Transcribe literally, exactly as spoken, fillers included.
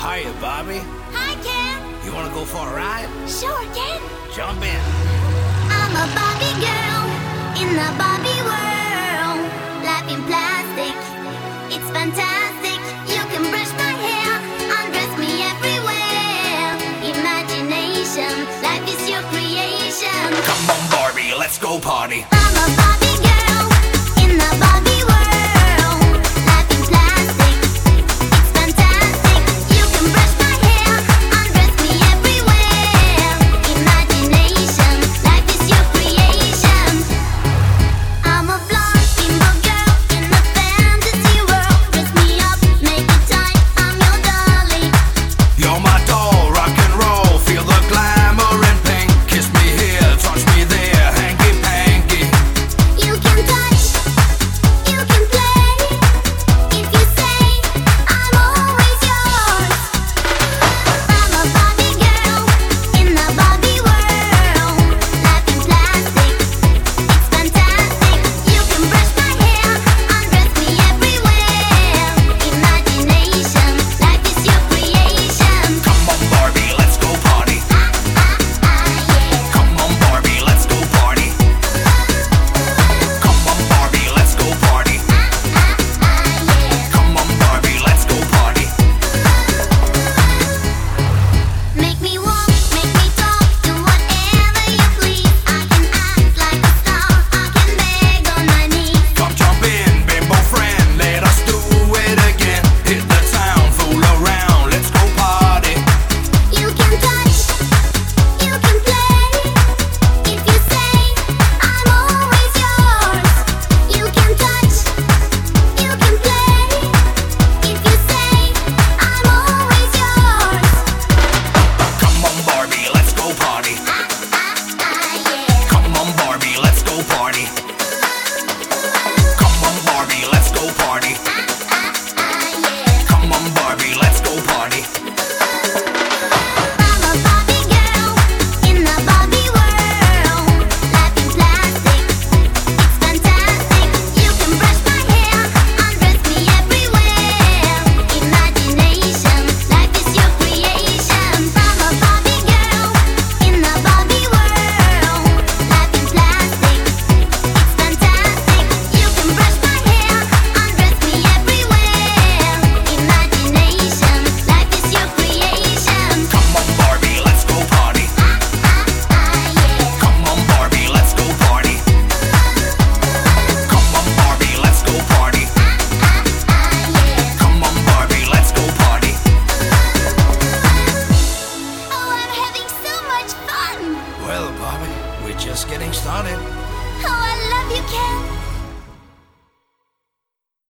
Hiya, Bobby. Hi, Ken. You wanna go for a ride? Sure, Ken. Jump in. I'm a Barbie girl in the Barbie world. Life in plastic, it's fantastic. You can brush my hair, undress me everywhere. Imagination, life is your creation. Come on, Barbie, let's go party. I'm a Barbie girl in the Barbie world. Life in plastic, it's fantastic. You can brush my hair, undress me everywhere. Imagination, life is your creation. I'm a blonde bimbo girl in the fantasy world. Dress me up, make it tight, I'm your dolly. You're my doll, rock and roll. Feel the glamour and pink. Kiss me here, touch me there, hanky panky. You can touch, you can play. If you say I'm always yours. I'm a Barbie girl in the Barbie world. Life in plastic, it's fantastic. You can brush my hair, undress me everywhere. Imagination, life is your creation. Come on, Barbie, let's go party. Ah, ah, yeah. Come on, Barbie, let's go party. Come on, Barbie, let's go party. Ah, yeah. Come on, Barbie, let's go party. Make me walk, make me talk, do whatever you please. I can act like a star, I can beg on my knees. Come jump in, bimbo friend, let us do it again. Hit the town, fool around, let's go party. You can touch, you can play. If you say I'm always yours. You can touch, you can play. If you say I'm always yours. Come on, Barbie, let's go party. Ah, ah, ah, yeah. Come on, Barbie, let's go party. Come on, Barbie, let's go party. Ah, ah, ah, yeah. Come on, Barbie, let's go party. I'm a Barbie girl in the Barbie world. Life in plastic, it's fantastic. You can brush my hair, undress me everywhere. Imagination, life is your creation. I'm a Barbie girl in the Barbie world. Life in plastic, it's fantastic. You can brush my hair, undress me everywhere. Imagination, life is your creation. Come on, Barbie, let's go party. Ah, ah, yeah. Come on, Barbie, let's go party. Come on, Barbie, let's go party. Ah, yeah. Come on, Barbie, let's go party. Oh, I'm having so much fun. Well, Barbie, we're just getting started.